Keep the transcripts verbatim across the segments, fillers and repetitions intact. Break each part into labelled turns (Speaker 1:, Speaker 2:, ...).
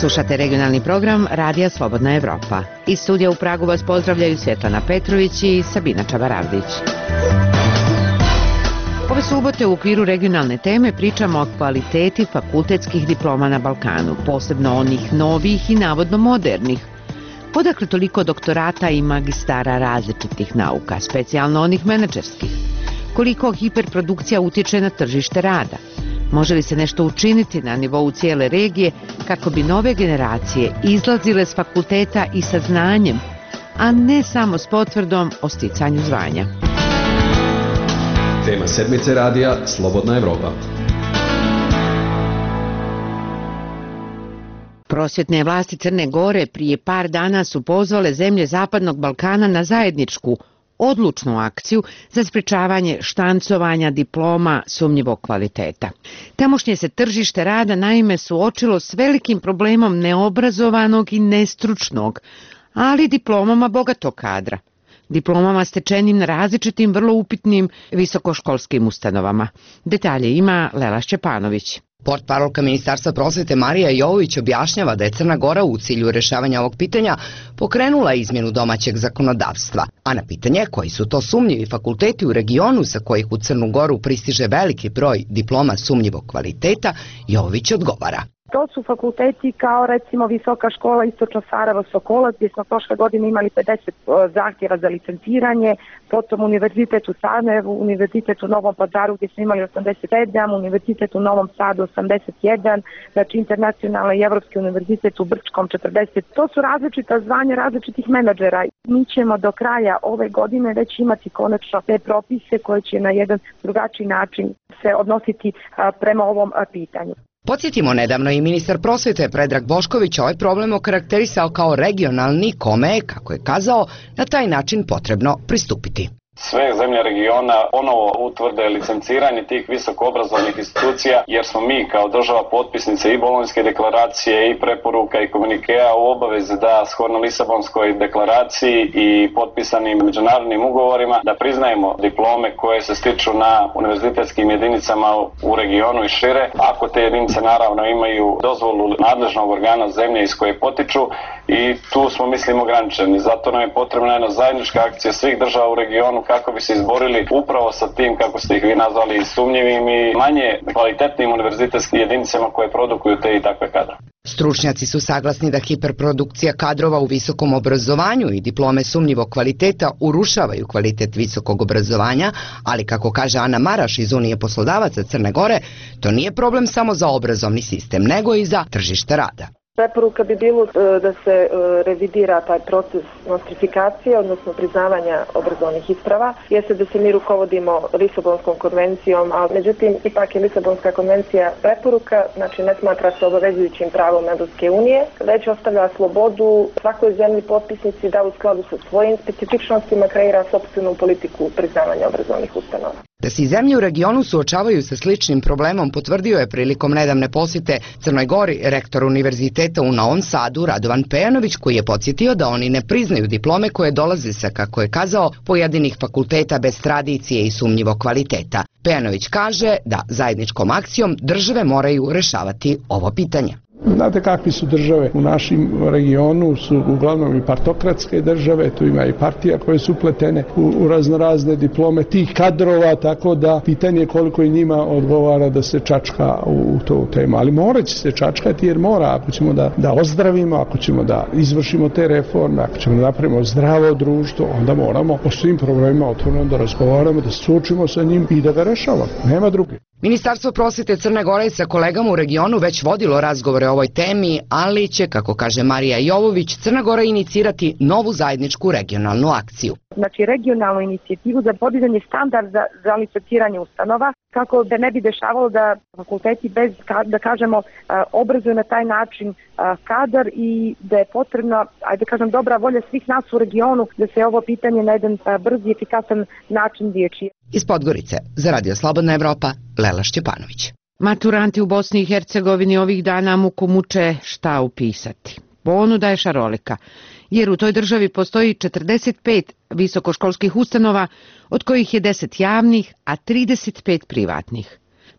Speaker 1: Slušate regionalni program Radija Slobodna Evropa. Iz studija u Pragu vas pozdravljaju Svjetlana Petrović i Sabina Čabaravdić. Ove subote u okviru regionalne teme pričamo o kvaliteti fakultetskih diploma na Balkanu, posebno onih novih i navodno modernih. Odakle toliko doktorata i magistara različitih nauka, specijalno onih menadžerskih? Koliko hiperprodukcija utječe na tržište rada? Može li se nešto učiniti na nivou cijele regije kako bi nove generacije izlazile s fakulteta i sa znanjem, a ne samo s potvrdom o sticanju zvanja?
Speaker 2: Tema sedmice radija Slobodna Evropa.
Speaker 1: Prosvjetne vlasti Crne Gore prije par dana su pozvale zemlje Zapadnog Balkana na zajedničku, odlučnu akciju za sprečavanje štancovanja diploma sumnjivog kvaliteta. Tamošnje se tržište rada naime suočilo s velikim problemom neobrazovanog i nestručnog, ali diplomama bogatog kadra. Diplomama stečenim na različitim vrlo upitnim visokoškolskim ustanovama. Detalje ima Lela Šćepanović.
Speaker 3: Portparolka Ministarstva prosvete Marija Jovović objašnjava da je Crna Gora u cilju rješavanja ovog pitanja pokrenula izmjenu domaćeg zakonodavstva, a na pitanje koji su to sumnjivi fakulteti u regionu sa kojih u Crnu Goru pristiže veliki broj diploma sumnjivog kvaliteta, Jovović odgovara.
Speaker 4: To su fakulteti kao recimo Visoka škola Istočno Sarajevo Sokolac, gdje smo prošle godine imali pedeset zahtjeva za licenciranje, potom Univerzitet u Sarajevu, Univerzitet u Novom Pazaru gdje smo imali osamdeset sedam, Univerzitet u Novom Sadu osamdeset jedan, znači internacionalni i evropski univerzitet u Brčkom četrdeset. To su različita zvanja različitih menadžera. Mi ćemo do kraja ove godine već imati konačno te propise koje će na jedan drugačiji način se odnositi prema ovom pitanju.
Speaker 3: Podsjetimo, nedavno i ministar prosvete Predrag Bošković ovaj problem okarakterisao kao regionalni, kome je, kako je kazao, na taj način potrebno pristupiti.
Speaker 5: Sve zemlje regiona ponovo utvrde licenciranje tih visokoobrazovnih institucija, jer smo mi kao država potpisnice i Bolonjske deklaracije i preporuka i komunikea u obavezi da shodno Lisabonskoj deklaraciji i potpisanim međunarodnim ugovorima da priznajemo diplome koje se stiču na univerzitetskim jedinicama u regionu i šire, ako te jedinice naravno imaju dozvolu nadležnog organa zemlje iz koje potiču, i tu smo mislim ograničeni. Zato nam je potrebna jedna zajednička akcija svih država u regionu kako bi se izborili upravo sa tim, kako ste ih vi nazvali, sumnjivim i manje kvalitetnim univerzitetskim jedinicama koje produkuju te i takve kadre.
Speaker 3: Stručnjaci su saglasni da hiperprodukcija kadrova u visokom obrazovanju i diplome sumnjivog kvaliteta urušavaju kvalitet visokog obrazovanja, ali kako kaže Ana Maraš iz Unije poslodavaca Crne Gore, to nije problem samo za obrazovni sistem, nego i za tržište rada.
Speaker 4: Preporuka bi bilo da se revidira taj proces nostrifikacije, odnosno priznavanja obrazovnih isprava. Jeste da se mi rukovodimo Lisabonskom konvencijom, ali međutim ipak je Lisabonska konvencija preporuka, znači ne smatra se obavezujućim pravom Evropske unije, već ostavlja slobodu svakoj zemlji potpisnici da u skladu sa svojim specifičnostima kreira sopstvenu politiku priznavanja obrazovnih ustanova.
Speaker 3: Da se i zemlje u regionu suočavaju sa sličnim problemom potvrdio je prilikom nedavne posjete Crnoj Gori rektor univerziteta u Novom Sadu Radovan Pejanović, koji je podsjetio da oni ne priznaju diplome koje dolaze sa, kako je kazao, pojedinih fakulteta bez tradicije i sumnjivog kvaliteta. Pejanović kaže da zajedničkom akcijom države moraju rešavati ovo pitanje.
Speaker 6: Znate kakvi su države u našem regionu, su uglavnom i partokratske države, tu ima i partija koje su upletene u, u raznorazne diplome tih kadrova, tako da pitanje je koliko i njima odgovara da se čačka u, u to temu. Ali morat će se čačkati jer mora, ako ćemo da, da ozdravimo, ako ćemo da izvršimo te reforme, ako ćemo da napravimo zdravo društvo, onda moramo o svim problemima otvoreno da razgovaramo, da se suočimo sa njim i da ga rešavamo. Nema druge.
Speaker 3: Ministarstvo prosvete Crne Gore sa kolegama u regionu već vodilo razgovore o ovoj temi, ali će, kako kaže Marija Jovović, Crna Gora inicirati novu zajedničku regionalnu akciju.
Speaker 4: Znači regionalnu inicijativu za podizanje standarda za licenciranje ustanova, kako da ne bi dešavalo da fakulteti bez, da kažemo, obrazuju na taj način kadar i da je potrebna, ajde da kažem, dobra volja svih nas u regionu da se ovo pitanje na jedan brz i efikasan način riješi.
Speaker 3: Iz Podgorice, za Radio Slobodna Evropa, Lela Šćepanović.
Speaker 1: Maturanti u Bosni i Hercegovini ovih dana muku muče šta upisati. Ponuda je šarolika, jer u toj državi postoji četrdeset pet visokoškolskih ustanova, od kojih je deset javnih, a trideset pet privatnih.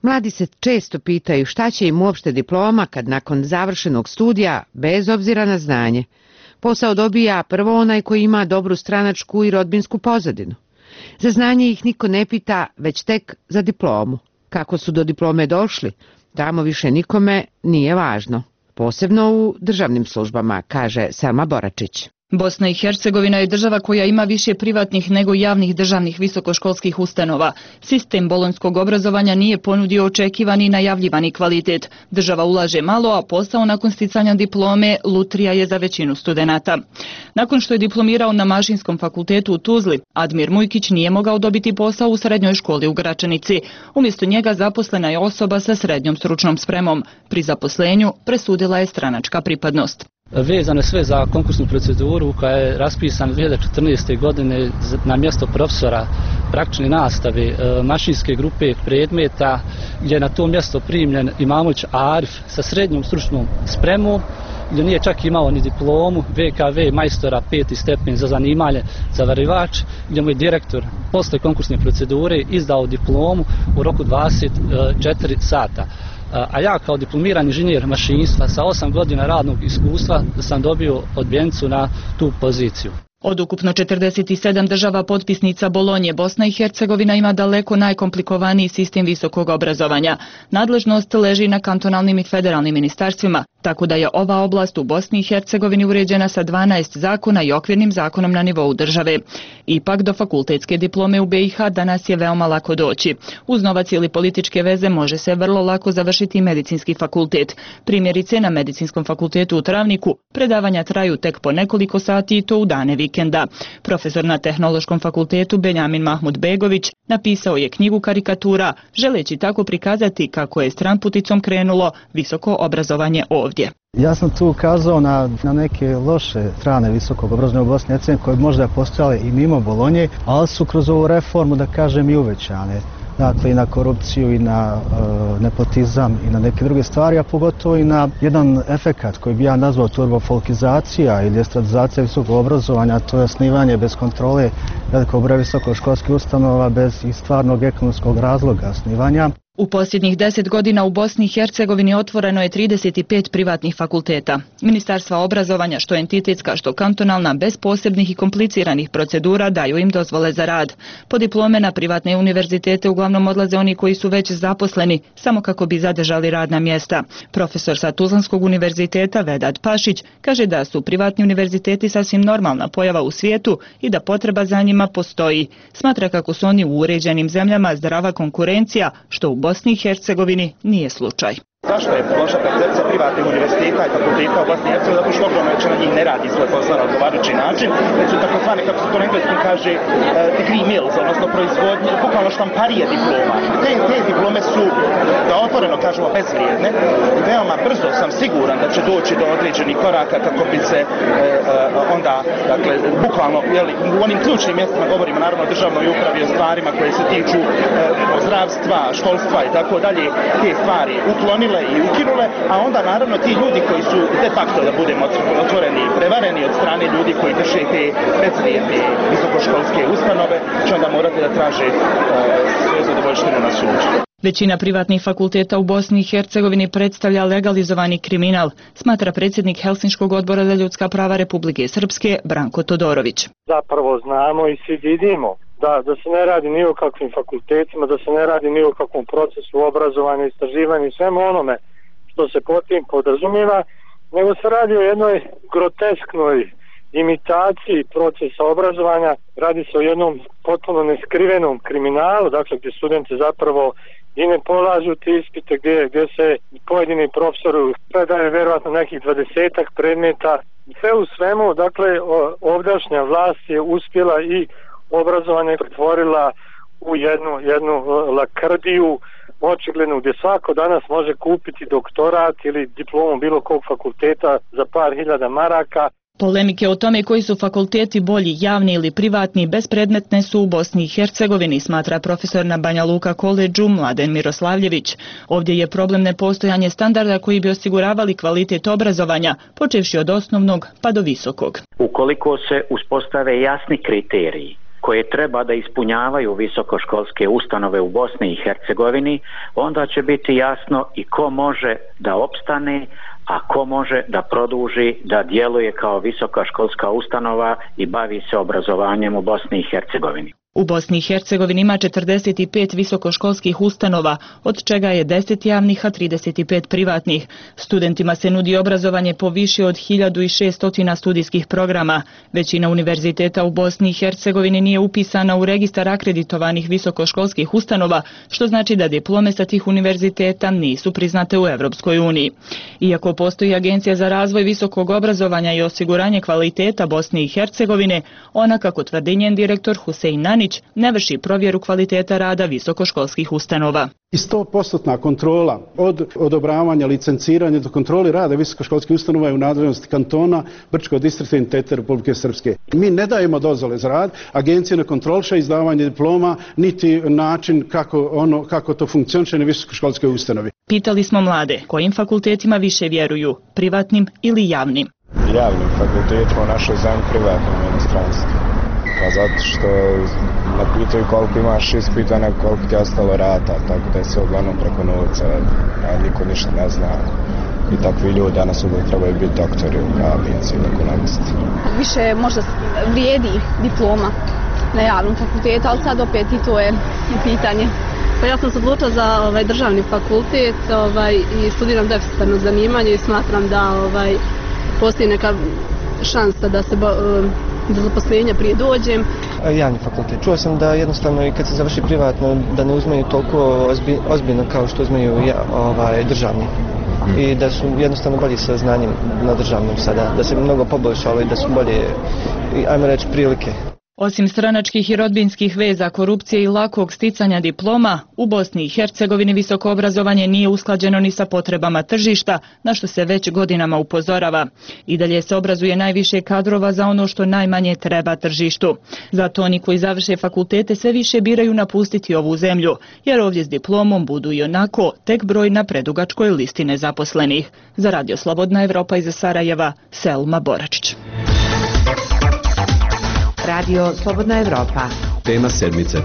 Speaker 1: Mladi se često pitaju šta će im uopšte diploma kad nakon završenog studija, bez obzira na znanje, posao dobija prvo onaj koji ima dobru stranačku i rodbinsku pozadinu. Za znanje ih niko ne pita, već tek za diplomu. Kako su do diplome došli, tamo više nikome nije važno. Posebno u državnim službama, kaže Selma Boračić.
Speaker 7: Bosna i Hercegovina je država koja ima više privatnih nego javnih državnih visokoškolskih ustanova. Sistem bolonjskog obrazovanja nije ponudio očekivani i najavljivani kvalitet. Država ulaže malo, a posao nakon sticanja diplome lutrija je za većinu studenata. Nakon što je diplomirao na Mašinskom fakultetu u Tuzli, Admir Mujkić nije mogao dobiti posao u srednjoj školi u Gračanici. Umjesto njega zaposlena je osoba sa srednjom stručnom spremom. Pri zaposlenju presudila je stranačka pripadnost.
Speaker 8: Vezano sve za konkursnu proceduru koja je raspisana dvije hiljade četrnaeste. godine na mjesto profesora praktične nastave mašinske grupe predmeta, gdje je na to mjesto primljen Imamović Arif sa srednjom stručnom spremom, gdje nije čak imao ni diplomu, V K V majstora peti stepen za zanimanje zavarivač, gdje mu je direktor posle konkursne procedure izdao diplomu u roku dvadeset četiri sata. A ja kao diplomirani inženjer mašinstva sa osam godina radnog iskustva sam dobio odbijenicu na tu poziciju.
Speaker 7: Od ukupno četrdeset sedam država potpisnica Bolonje, Bosna i Hercegovina ima daleko najkomplikovaniji sistem visokog obrazovanja. Nadležnost leži na kantonalnim i federalnim ministarstvima, tako da je ova oblast u Bosni i Hercegovini uređena sa dvanaest zakona i okvirnim zakonom na nivou države. Ipak do fakultetske diplome u B i H danas je veoma lako doći. Uz novac ili političke veze može se vrlo lako završiti medicinski fakultet. Primjerice, na Medicinskom fakultetu u Travniku predavanja traju tek po nekoliko sati i to u dane vikenda. Profesor na Tehnološkom fakultetu Benjamin Mahmud Begović napisao je knjigu karikatura, želeći tako prikazati kako je stranputicom krenulo visoko obrazovanje ovdje.
Speaker 9: Ja sam tu ukazao na, na neke loše strane visokog obrazovanja u Bosni i Hercegovini koje možda postojale i mimo Bolonje, ali su kroz ovu reformu, da kažem, i uvećane. Dakle, i na korupciju, i na e, nepotizam, i na neke druge stvari, a pogotovo i na jedan efekat koji bi ja nazvao turbofolkizacija ili estradizacija visokog obrazovanja, to je osnivanje bez kontrole velikog broja visokoškolskih ustanova bez i stvarnog ekonomskog razloga osnivanja.
Speaker 7: U posljednjih deset godina u Bosni i Hercegovini otvoreno je trideset pet privatnih fakulteta. Ministarstva obrazovanja, što entitetska, što kantonalna, bez posebnih i kompliciranih procedura daju im dozvole za rad. Po diplome na privatne univerzitete uglavnom odlaze oni koji su već zaposleni, samo kako bi zadržali radna mjesta. Profesor sa Tuzlanskog univerziteta Vedad Pašić kaže da su privatni univerziteti sasvim normalna pojava u svijetu i da potreba za njima postoji. Smatra kako su oni u uređenim zemljama zdrava konkurencija, što u Bosni i Hercegovini nije slučaj.
Speaker 10: Zašto je loša percepcija privatnih univerziteta i fakulteta u Bosni i Hercegovini? Zato što ogromna većina njih ne radi svoj posao na odgovarajući način, već su takozvane, kako se to na engleskom kaže, uh, degree mills, odnosno proizvodnje, bukvalno štamparije diploma. Te, te diplome su, da otvoreno kažemo, bezvrijedne. Veoma brzo sam siguran da će doći do određenih koraka kako bi se uh, uh, onda, dakle, bukvalno, jeli, u onim ključnim mjestima, govorimo naravno o državnoj upravi, o stvarima koje se tiču uh, zdravstva, školstva i tako dalje, te stvari uklonile i ukinule, a onda naravno ti ljudi koji su de facto, da budemo otvoreni i prevareni od strane ljudi koji drže te bezvrijedne visokoškolske ustanove, će onda morati da traže uh, svoje zadovoljštinu na sudu.
Speaker 7: Većina privatnih fakulteta u Bosni i Hercegovini predstavlja legalizovani kriminal, smatra predsjednik Helsinškog odbora za ljudska prava Republike Srpske Branko Todorović.
Speaker 11: Zapravo znamo i svi vidimo da, da se ne radi ni o kakvim fakultetima, da se ne radi ni o kakvom procesu obrazovanja, istraživanja i svemu onome što se pod tim podrazumijeva, nego se radi o jednoj grotesknoj imitaciji procesa obrazovanja. Radi se o jednom potpuno neskrivenom kriminalu, dakle gdje studenti zapravo i ne polažu te ispite, gdje, gdje se pojedini profesori predaju vjerojatno nekih dvadesetak predmeta. Sve u svemu, dakle, ovdašnja vlast je uspjela i obrazovanje pretvorila u jednu, jednu lakrdiju, očigledno gdje svako danas može kupiti doktorat ili diplomu bilo kog fakulteta za par hiljada maraka.
Speaker 7: Polemike o tome koji su fakulteti bolji, javni ili privatni, bespredmetne su u Bosni i Hercegovini, smatra profesor na Banja Luka koledžu Mladen Miroslavljević. Ovdje je problem nepostojanje standarda koji bi osiguravali kvalitet obrazovanja, počevši od osnovnog pa do visokog.
Speaker 12: Ukoliko se uspostave jasni kriteriji koje treba da ispunjavaju visokoškolske ustanove u Bosni i Hercegovini, onda će biti jasno i ko može da opstane, a ko može da produži da djeluje kao visoka školska ustanova i bavi se obrazovanjem u Bosni i Hercegovini.
Speaker 7: U Bosni i Hercegovini ima četrdeset pet visokoškolskih ustanova, od čega je deset javnih, a trideset pet privatnih. Studentima se nudi obrazovanje po više od hiljadu šesto studijskih programa. Većina univerziteta u Bosni i Hercegovini nije upisana u registar akreditovanih visokoškolskih ustanova, što znači da diplome sa tih univerziteta nisu priznate u Evropskoj uniji. Iako postoji Agencija za razvoj visokog obrazovanja i osiguranje kvaliteta Bosne i Hercegovine, ona, kako tvrdi njen direktor Husein Nanić, ne vrši provjeru kvaliteta rada visokoškolskih ustanova.
Speaker 13: I sto posto kontrola od odobravanja, licenciranja do kontrole rada visokoškolskih ustanova je u nadležnosti kantona Brčkog distrikta entiteta Republike Srpske. Mi ne dajemo dozvole za rad, agencija ne kontroliše izdavanje diploma, niti način kako, ono, kako to funkcioniše na visokoškolskoj ustanovi.
Speaker 7: Pitali smo mlade kojim fakultetima više vjeruju, privatnim ili javnim.
Speaker 14: Javnim fakultetima u našoj zemlji, privatnim u inostranstvu. Pa zato što ne pitaju koliko imaš ispita, nego koliko ti ostalo rata, tako da je sve uglavnom preko novca, a niko ništa ne zna. I takvi ljudi danas uglavnom trebaju biti doktori u pravnici ili ekonomisti.
Speaker 15: Više možda vrijedi diploma na javnom fakultetu, ali sad opet i to je pitanje.
Speaker 16: Pa ja sam se odlučila za ovaj, državni fakultet ovaj, i studiram deficitarno zanimanje i smatram da ovaj, postoji neka šansa da se do zaposlenja prije dođem.
Speaker 17: Javni fakultet. Čuo sam da jednostavno i kad se završi privatno da ne uzmeju toliko ozbiljno kao što uzmeju ovaj, državni. I da su jednostavno bolji sa znanjem na državnom sada, da se mnogo poboljšalo i da su bolje, ajmo reći, prilike.
Speaker 7: Osim stranačkih i rodbinskih veza, korupcije i lakog sticanja diploma, u Bosni i Hercegovini visoko obrazovanje nije usklađeno ni sa potrebama tržišta, na što se već godinama upozorava. I dalje se obrazuje najviše kadrova za ono što najmanje treba tržištu. Zato oni koji završe fakultete sve više biraju napustiti ovu zemlju, jer ovdje s diplomom budu i onako tek broj na predugačkoj listi nezaposlenih. Za Radio Slobodna Evropa iz Sarajeva, Selma Boračić.
Speaker 1: Radio Slobodna Evropa.
Speaker 2: Tema sedmice.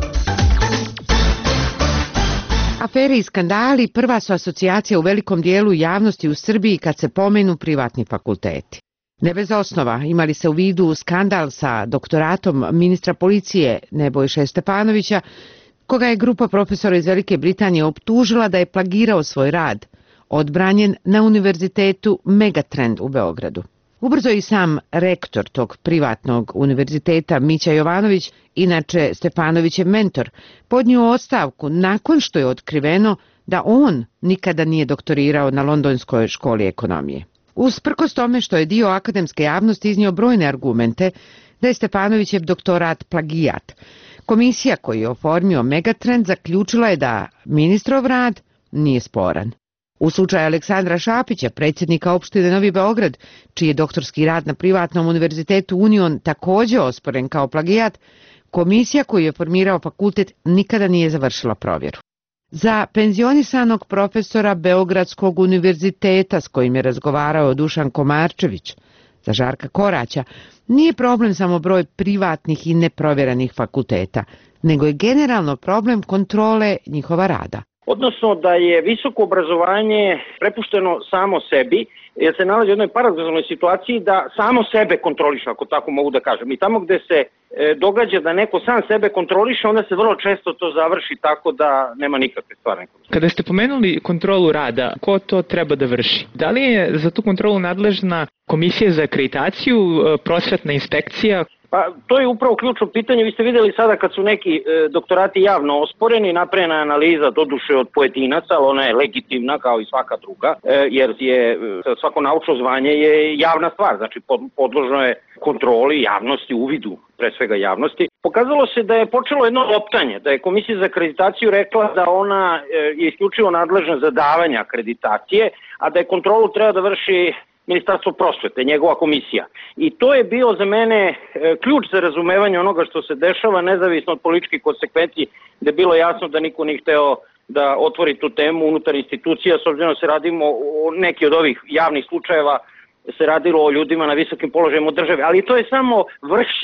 Speaker 1: Afere i skandali prva su asocijacija u velikom dijelu javnosti u Srbiji kad se pomenu privatni fakulteti. Ne bez osnova, imali se u vidu skandal sa doktoratom ministra policije Nebojše Stefanovića, koga je grupa profesora iz Velike Britanije optužila da je plagirao svoj rad, odbranjen na univerzitetu Megatrend u Beogradu. Ubrzo i sam rektor tog privatnog univerziteta Mića Jovanović, inače Stefanovićev mentor, podnio ostavku nakon što je otkriveno da on nikada nije doktorirao na Londonskoj školi ekonomije. Usprkos tome što je dio akademske javnosti iznio brojne argumente da je Stefanovićev doktorat plagijat, komisija koju je oformio Megatrend zaključila je da ministrov rad nije sporan. U slučaju Aleksandra Šapića, predsjednika opštine Novi Beograd, čiji je doktorski rad na privatnom univerzitetu Union također osporen kao plagijat, komisija koju je formirao fakultet nikada nije završila provjeru. Za penzionisanog profesora Beogradskog univerziteta s kojim je razgovarao Dušan Komarčević, za Žarka Koraća, nije problem samo broj privatnih i neprovjeranih fakulteta, nego je generalno problem kontrole njihova rada.
Speaker 18: Odnosno da je visoko obrazovanje prepušteno samo sebi, jer se nalazi u jednoj paradoksalnoj situaciji da samo sebe kontroliše, ako tako mogu da kažem. I tamo gde se e, događa da neko sam sebe kontroliše, onda se vrlo često to završi tako da nema nikakve stvarne kontrole.
Speaker 19: Kada ste pomenuli kontrolu rada, ko to treba da vrši? Da li je za tu kontrolu nadležna komisija za akreditaciju, prosvetna inspekcija?
Speaker 18: Pa to je upravo ključno pitanje. Vi ste vidjeli sada kad su neki e, doktorati javno osporeni, napravljena je analiza doduše od pojedinaca, ali ona je legitimna kao i svaka druga, e, jer je e, svako naučno zvanje je javna stvar, znači pod, podložno je kontroli javnosti, uvidu pre svega javnosti. Pokazalo se da je počelo jedno optanje, da je komisija za akreditaciju rekla da ona e, je isključivo nadležna za davanje akreditacije, a da je kontrolu treba da vrši Ministarstvo prosvete, njegova komisija. I to je bio za mene e, ključ za razumevanje onoga što se dešava, nezavisno od političkih konsekvenci, da je bilo jasno da niko nije hteo da otvori tu temu unutar institucija, s obzirom da se radimo o neki od ovih javnih slučajeva, se radilo o ljudima na visokim položajima u državi. Ali to je samo vršić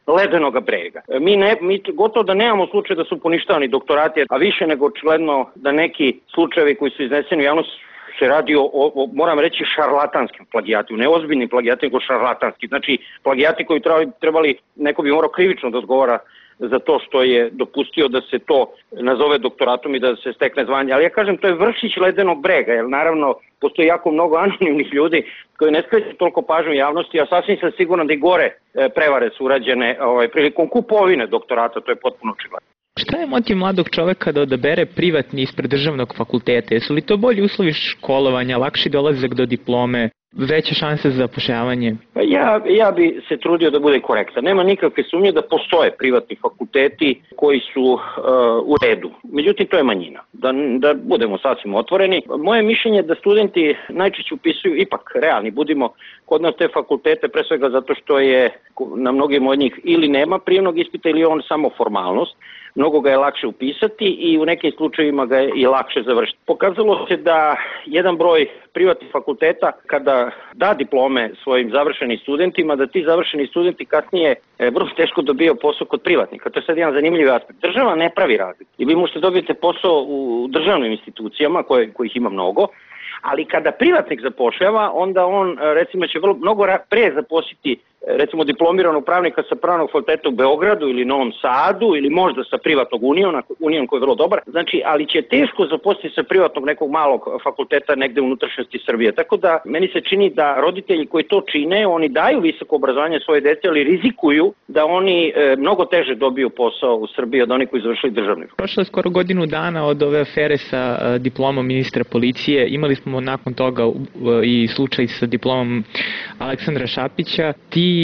Speaker 18: ledenog brega. Mi, ne, mi gotovo da nemamo slučaj da su poništavani doktorati, a više nego očigledno da neki slučajevi koji su izneseni u javnosti se radi o, o, moram reći, šarlatanskim plagijatima, ne ozbiljnim plagijatima, nego šarlatanski. Znači, plagijati koji trebali, trebali, neko bi morao krivično da odgovara za to što je dopustio da se to nazove doktoratom i da se stekne zvanje. Ali ja kažem, to je vršić ledenog brega, jer naravno postoji jako mnogo anonimnih ljudi koji ne skreću toliko pažnju javnosti, a sasvim sam siguran da i gore prevare su urađene ovaj, prilikom kupovine doktorata, to je potpuno očigledno.
Speaker 19: Šta je motiv mladog čoveka da odabere privatni ispred državnog fakulteta? Jesu li to bolji uslovi školovanja, lakši dolazak do diplome, veće šanse za zapošljavanje?
Speaker 18: Ja, ja bi se trudio da bude korektan. Nema nikakve sumnje da postoje privatni fakulteti koji su uh, u redu. Međutim, to je manjina. Da, da budemo sasvim otvoreni. Moje mišljenje je da studenti najčešće upisuju, ipak realni budimo, kod nas te fakultete, pre svega zato što je na mnogim od njih ili nema prijemnog ispita ili on samo formalnost. Mnogo ga je lakše upisati i u nekim slučajevima ga je i lakše završiti. Pokazalo se da jedan broj privatnih fakulteta kada da diplome svojim završenim studentima, da ti završeni studenti kasnije e, vrlo teško dobijaju posao kod privatnika. To je sad jedan zanimljiv aspekt. Država ne pravi razliku. I vi možete dobiti posao u državnim institucijama koje, kojih ima mnogo, ali kada privatnik zapošljava, onda on recimo će vrlo mnogo pre zaposliti recimo diplomiranog pravnika sa pravnog fakulteta u Beogradu ili Novom Sadu ili možda sa privatnog uniona, union koji je vrlo dobar, znači, ali će teško zaposliti sa privatnog nekog malog fakulteta negde u unutrašnjosti Srbije. Tako da meni se čini da roditelji koji to čine, oni daju visoko obrazovanje svoje dece, ali rizikuju da oni e, mnogo teže dobiju posao u Srbiji od onih koji završili državni.
Speaker 19: Prošlo je skoro godinu dana od ove afere sa uh, diplomom ministra policije. Imali smo nakon toga uh, i slučaj sa diplomom Aleksandra Šapića. Ti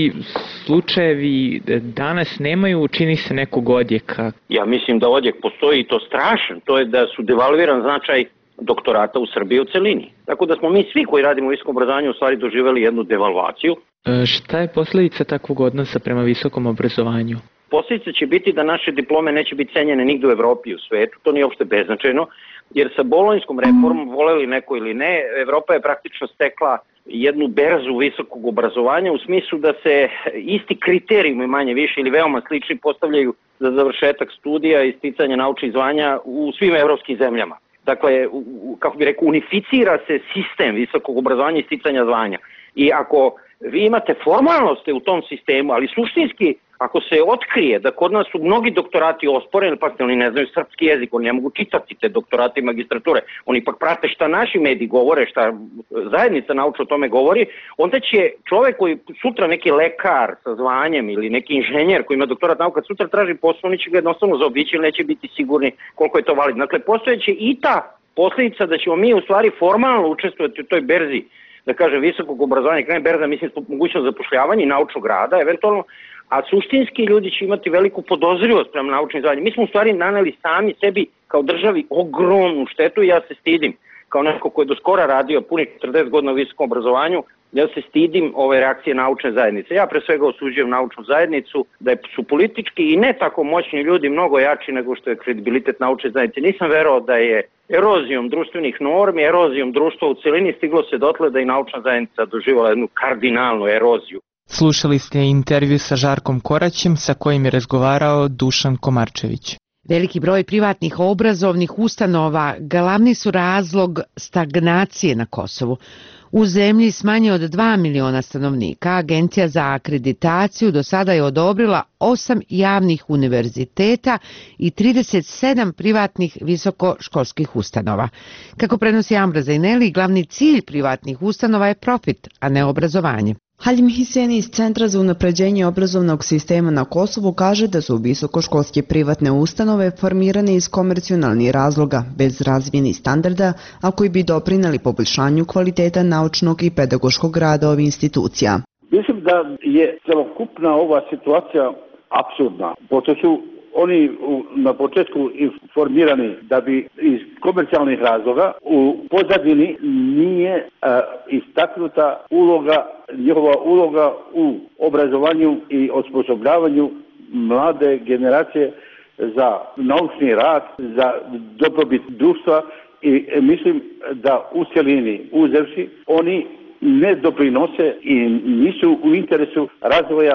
Speaker 19: slučajevi danas nemaju, čini se, nekog odjeka.
Speaker 18: Ja mislim da odjek postoji i to strašan. To je da su devalviran značaj doktorata u Srbiji u celini. Tako da smo mi svi koji radimo u visokom obrazovanju u stvari doživjeli jednu devalvaciju.
Speaker 19: E, šta je posljedica takvog odnosa prema visokom obrazovanju?
Speaker 18: Posljedica će biti da naše diplome neće biti cenjene nigde u Evropi i u svetu. To nije uopšte beznačajno, jer sa bolonjskom reformom, voleli neko ili ne, Evropa je praktično stekla jednu berzu visokog obrazovanja u smislu da se isti kriterijumi manje više ili veoma slični postavljaju za završetak studija i sticanje naučnih zvanja u svim evropskim zemljama. Dakle, kako bi rekao, unificira se sistem visokog obrazovanja i sticanja zvanja. I ako vi imate formalnosti u tom sistemu, ali suštinski, ako se otkrije da kod nas su mnogi doktorati osporeni, pa oni ne znaju srpski jezik, oni ne mogu čitati te doktorate i magistrature, oni ipak prate šta naši mediji govore, šta zajednica naučna o tome govori, onda će čovek koji sutra neki lekar sa zvanjem ili neki inženjer koji ima doktorat nauka, sutra traži posao, oni će ga jednostavno zaobići ili neće biti sigurni koliko je to validno. Dakle, postojeće i ta posljedica da ćemo mi u stvari formalno učestvovati u toj berzi, da kažem, visokog obrazovanja, krene berza, mislim, mogućnost zapošljavanja i naučnog rada, eventualno, a suštinski ljudi će imati veliku podozrivost prema naučnim zvanjima. Mi smo u stvari naneli sami sebi kao državi ogromnu štetu i ja se stidim, kao neko ko je do skora radio punih četrdeset godina u visokom obrazovanju, ja se stidim ove reakcije naučne zajednice. Ja pre svega osuđujem naučnu zajednicu, da su politički i ne tako moćni ljudi mnogo jači nego što je kredibilitet naučne zajednice. Nisam verovao da je erozijom društvenih normi, erozijom društva u celini stiglo se dotle da i naučna zajednica doživala jednu kardinalnu eroziju.
Speaker 19: Slušali ste intervju sa Žarkom Koraćem sa kojim je razgovarao Dušan Komarčević.
Speaker 1: Veliki broj privatnih obrazovnih ustanova glavni su razlog stagnacije na Kosovu. U zemlji s manje od dva miliona stanovnika Agencija za akreditaciju do sada je odobrila osam javnih univerziteta i trideset sedam privatnih visokoškolskih ustanova. Kako prenosi Ambra Zajneli, glavni cilj privatnih ustanova je profit, a ne obrazovanje.
Speaker 20: Halim Hiseni iz Centra za unapređenje obrazovnog sistema na Kosovu kaže da su visokoškolske privatne ustanove formirane iz komercionalnih razloga, bez razvijenih standarda, a koji bi doprineli poboljšanju kvaliteta naučnog i pedagoškog rada ovih institucija.
Speaker 21: Mislim da je celokupna ova situacija apsurdna, pošto su oni na početku formirani da bi iz komercijalnih razloga u pozadini nije a, istaknuta uloga, njihova uloga u obrazovanju i osposobljavanju mlade generacije za naučni rad, za dobrobit društva i mislim da u cjelini uzevši oni ne doprinose i nisu u interesu razvoja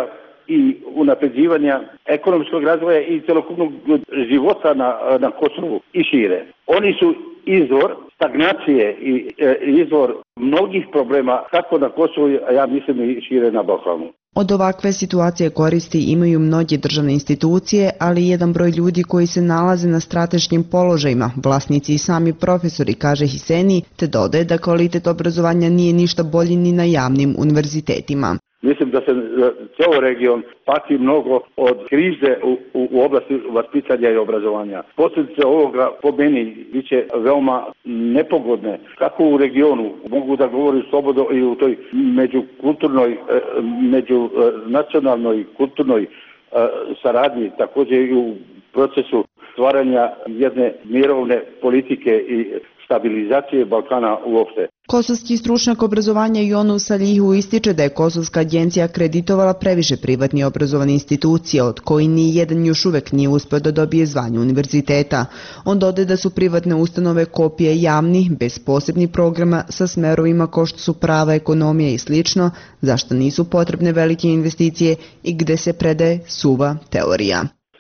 Speaker 21: i unapređivanja ekonomskog razvoja i celokupnog života na, na Kosovu i šire. Oni su izvor stagnacije i e, izvor mnogih problema kako na Kosovu, a ja mislim i šire na Balkanu.
Speaker 20: Od ovakve situacije koristi imaju mnoge državne institucije, ali i jedan broj ljudi koji se nalaze na strateškim položajima, vlasnici i sami profesori, kaže Hiseni, te dodaje da kvalitet obrazovanja nije ništa bolji ni na javnim univerzitetima.
Speaker 21: Mislim da se ceo region pati mnogo od krize u, u, u oblasti vaspitanja i obrazovanja. Posljedice ovoga po meni biće veoma nepogodne. Kako u regionu, mogu da govorim slobodno i u toj međukulturnoj, međunacionalnoj kulturnoj saradnji, također i u procesu stvaranja jedne mirovne politike i stabilizacije Balkana uopšte.
Speaker 20: Kosovski stručnjak obrazovanja Jonu Salihu ističe da je Kosovska agencija akreditovala previše privatni obrazovane institucije, od koji ni jedan još uvek nije uspeo da dobije zvanje univerziteta. On dodaje da su privatne ustanove kopije javnih, bez posebnih programa, sa smerovima kao što su prava, ekonomija i slično, zašto nisu potrebne velike investicije i gde se predaje suva teorija.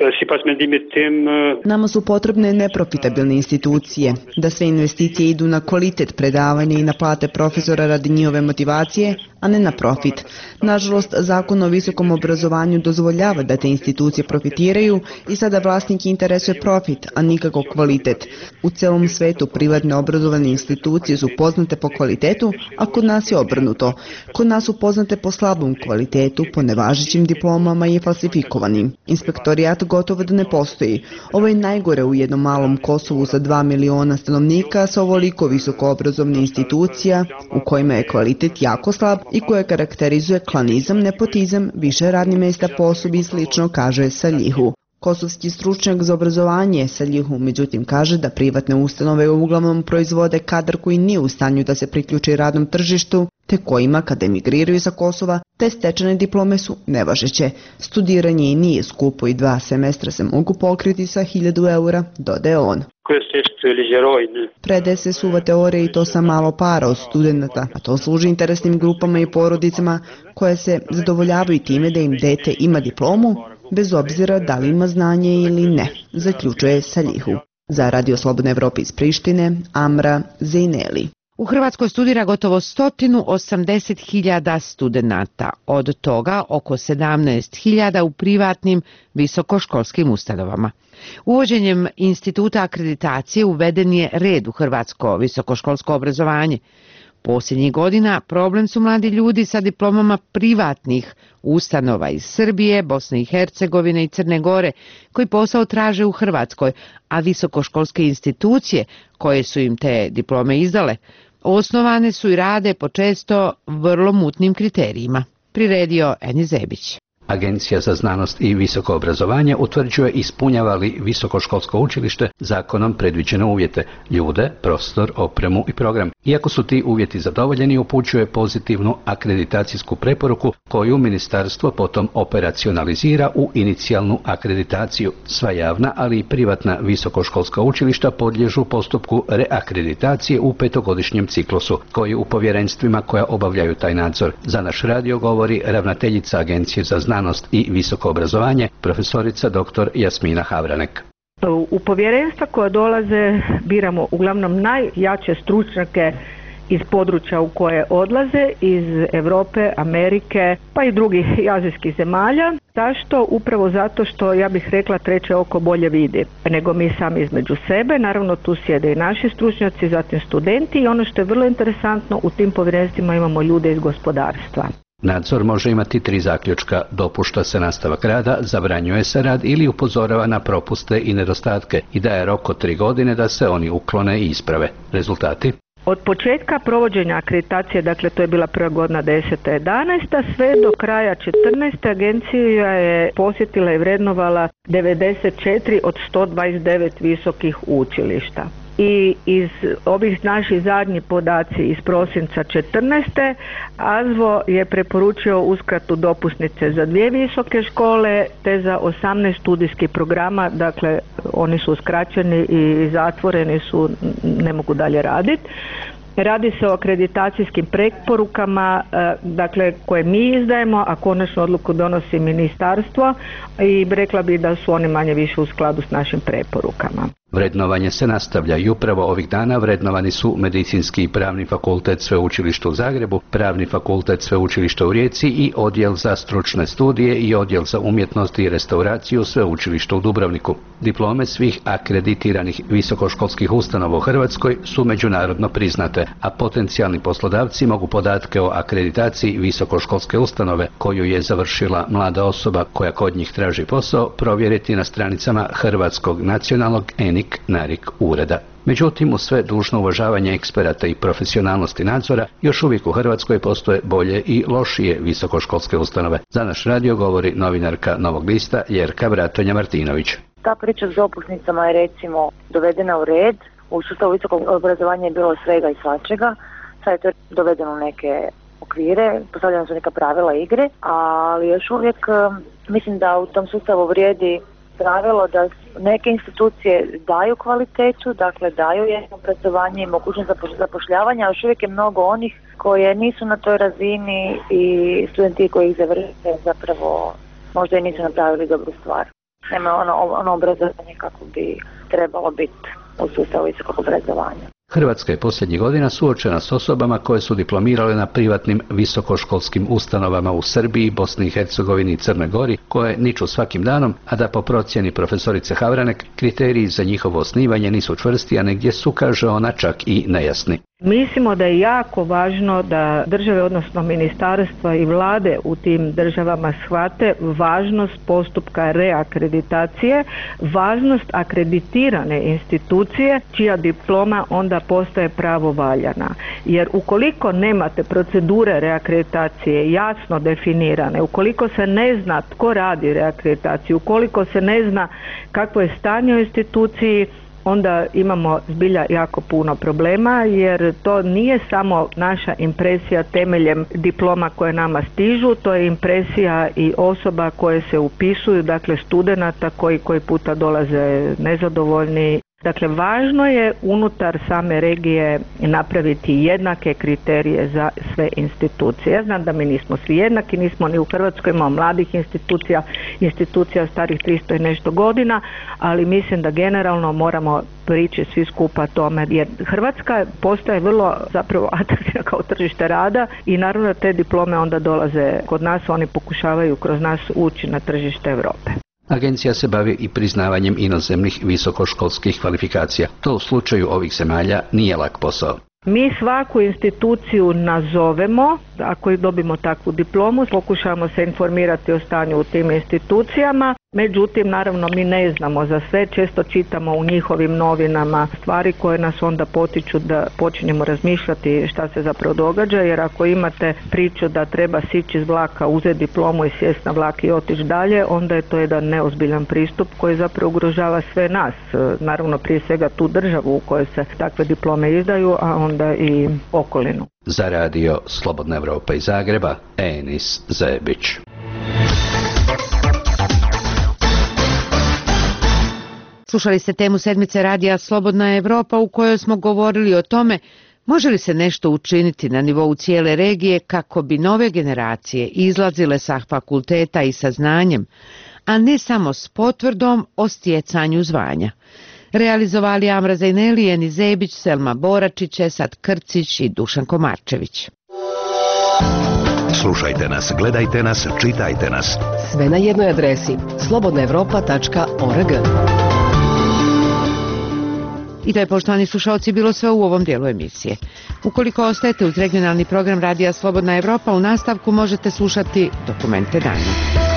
Speaker 20: Nama su potrebne neprofitabilne institucije, da sve investicije idu na kvalitet predavanja i na plate profesora radi njihove motivacije, a ne na profit. Nažalost, zakon o visokom obrazovanju dozvoljava da te institucije profitiraju i sada vlasnik interesuje profit, a nikako kvalitet. U celom svetu privatne obrazovane institucije su poznate po kvalitetu, a kod nas je obrnuto. Kod nas su poznate po slabom kvalitetu, po nevažećim diplomama i falsifikovanim. Inspektorijat gotovo da ne postoji. Ovo je najgore u jednom malom Kosovu sa dva miliona stanovnika sa ovoliko visoko obrazovne institucija u kojima je kvalitet jako slab i koje karakterizuje klanizam, nepotizam, više radnih mesta po osobi i slično, kaže Salihu. Kosovski stručnjak za obrazovanje Salihu međutim kaže da privatne ustanove uglavnom proizvode kadar koji nije u stanju da se priključi radnom tržištu, te kojima kada emigriraju sa Kosova, te stečene diplome su nevažeće. Studiranje i nije skupo i dva semestra se mogu pokriti sa hiljadu eura, dodaje on. Predaje se suva teorija i to sa malo para od studenta, a to služi interesnim grupama i porodicama koje se zadovoljavaju time da im dete ima diplomu, bez obzira da li ima znanje ili ne, zaključuje Salihu. Za Radio Slobodna Evropa iz Prištine, Amra Zejneli.
Speaker 1: U Hrvatskoj studira gotovo sto osamdeset hiljada studenata, od toga oko sedamnaest hiljada u privatnim visokoškolskim ustanovama. Uvođenjem instituta akreditacije uveden je red u hrvatsko visokoškolsko obrazovanje. Posljednjih godina problem su mladi ljudi sa diplomama privatnih ustanova iz Srbije, Bosne i Hercegovine i Crne Gore, koji posao traže u Hrvatskoj, a visokoškolske institucije koje su im te diplome izdale, osnovane su i rade po često vrlo mutnim kriterijima. Priredio Eni Zebić.
Speaker 5: Agencija za znanost i visoko obrazovanje utvrđuje ispunjava li visokoškolsko učilište zakonom predviđene uvjete, ljude, prostor, opremu i program. Iako su ti uvjeti zadovoljeni, upućuje pozitivnu akreditacijsku preporuku koju ministarstvo potom operacionalizira u inicijalnu akreditaciju. Sva javna, ali i privatna visokoškolska učilišta podliježu postupku reakreditacije u petogodišnjem ciklusu, koji u povjerenstvima koja obavljaju taj nadzor. Za naš radio govori ravnateljica Agencije za znanost znanost i visoko obrazovanje, profesorica doktor Jasmina Havranek.
Speaker 22: U povjerenstva koja dolaze biramo uglavnom najjače stručnjake iz područja u koje odlaze, iz Europe, Amerike, pa i drugih azijskih zemalja. Zašto? Upravo zato što, ja bih rekla, treće oko bolje vidi nego mi sami između sebe. Naravno, tu sjede i naši stručnjaci, zatim studenti i ono što je vrlo interesantno, u tim povjerenstvima imamo ljude iz gospodarstva.
Speaker 5: Nadzor može imati tri zaključka: dopušta se nastavak rada, zabranjuje se rad ili upozorava na propuste i nedostatke i daje rok od tri godine da se oni uklone i isprave. Rezultati?
Speaker 22: Od početka provođenja akreditacije, dakle to je bila prva godina deseta jedanaesta, sve do kraja četrnaeste agencija je posjetila i vrednovala devedeset četiri od sto dvadeset devet visokih učilišta. I iz ovih naših zadnjih podaci iz prosinca četrnaeste AZVO je preporučio uskratu dopusnice za dvije visoke škole te za osamnaest studijskih programa, dakle oni su uskraćeni i zatvoreni su, ne mogu dalje raditi. Radi se o akreditacijskim preporukama, dakle, koje mi izdajemo, a konačnu odluku donosi ministarstvo i rekla bi da su oni manje više u skladu s našim preporukama.
Speaker 5: Vrednovanje se nastavlja i upravo ovih dana vrednovani su Medicinski i Pravni fakultet Sveučilišta u Zagrebu, Pravni fakultet Sveučilišta u Rijeci i Odjel za stručne studije i Odjel za umjetnost i restauraciju Sveučilišta u Dubrovniku. Diplome svih akreditiranih visokoškolskih ustanova u Hrvatskoj su međunarodno priznate, a potencijalni poslodavci mogu podatke o akreditaciji visokoškolske ustanove koju je završila mlada osoba koja kod njih traži posao provjeriti na stranicama Hrvatskog nacionalnog ENIC NARIC ureda. Međutim, uz sve dužno uvažavanje eksperata i profesionalnosti nadzora, još uvijek u Hrvatskoj postoje bolje i lošije visokoškolske ustanove. Za naš radio govori novinarka Novog lista Ljerka Bratonja-Martinović.
Speaker 4: Ta priča s dopusnicama je recimo dovedena u red. U sustavu visokog obrazovanja je bilo svega i svačega. Sad je to dovedeno u neke okvire, postavljena su neka pravila igre, ali još uvijek mislim da u tom sustavu vrijedi pravilo da neke institucije daju kvalitetu, dakle daju jedno obrazovanje i mogućnost zapošljavanja, a još uvijek je mnogo onih koje nisu na toj razini i studenti koji ih završe zapravo možda i nisu napravili dobru stvar. Nema ono, ono obrazovanje kako bi trebalo biti u sustavu visokog obrazovanja.
Speaker 5: Hrvatska je posljednjih godina suočena s osobama koje su diplomirale na privatnim visokoškolskim ustanovama u Srbiji, Bosni i Hercegovini i Crnoj Gori, koje niču svakim danom, a da po procjeni profesorice Havranek kriteriji za njihovo osnivanje nisu čvrsti, a negdje su, kaže ona, čak i nejasni.
Speaker 22: Mislimo da je jako važno da države, odnosno ministarstva i vlade u tim državama shvate važnost postupka reakreditacije, važnost akreditirane institucije čija diploma onda postaje pravovaljana. Jer ukoliko nemate procedure reakreditacije jasno definirane, ukoliko se ne zna tko radi reakreditaciju, ukoliko se ne zna kakvo je stanje u instituciji, onda imamo zbilja jako puno problema, jer to nije samo naša impresija temeljem diploma koje nama stižu, to je impresija i osoba koje se upisuju, dakle studenata koji koji puta dolaze nezadovoljni. Dakle, važno je unutar same regije napraviti jednake kriterije za sve institucije. Ja znam da mi nismo svi jednaki, nismo ni u Hrvatskoj, imamo mladih institucija, institucija starih tristo i nešto godina, ali mislim da generalno moramo prići svi skupa tome, jer Hrvatska postaje vrlo zapravo atraktivna kao tržište rada i naravno te diplome onda dolaze kod nas, oni pokušavaju kroz nas ući na tržište Europe.
Speaker 5: Agencija se bavi i priznavanjem inozemnih visokoškolskih kvalifikacija. To u slučaju ovih zemalja nije lak posao.
Speaker 22: Mi svaku instituciju nazovemo, ako dobimo takvu diplomu, pokušamo se informirati o stanju u tim institucijama, međutim, naravno, mi ne znamo za sve, često čitamo u njihovim novinama stvari koje nas onda potiču da počinjemo razmišljati šta se zapravo događa, jer ako imate priču da treba sići iz vlaka, uzeti diplomu i sjesti na vlak i otići dalje, onda je to jedan neozbiljan pristup koji zapravo ugrožava sve nas, naravno prije svega tu državu u kojoj se takve diplome izdaju, a onda i okolinu.
Speaker 5: Za radio Slobodna Evropa iz Zagreba, Enis Zebić.
Speaker 1: Slušali ste temu sedmice radija Slobodna Evropa u kojoj smo govorili o tome može li se nešto učiniti na nivou cijele regije kako bi nove generacije izlazile sa fakulteta i sa znanjem, a ne samo s potvrdom o stjecanju zvanja. Realizovali Amra Zajneli, Enis Zebić, Selma Boračić, Esad Krcić i Dušan Komarčević.
Speaker 6: Slušajte nas, gledajte nas, čitajte nas.
Speaker 23: Sve na jednoj adresi slobodna evropa tačka org.
Speaker 1: I to je, poštovani slušalci, bilo sve u ovom dijelu emisije. Ukoliko ostajete uz regionalni program radija Slobodna Evropa, u nastavku možete slušati Dokumente dana.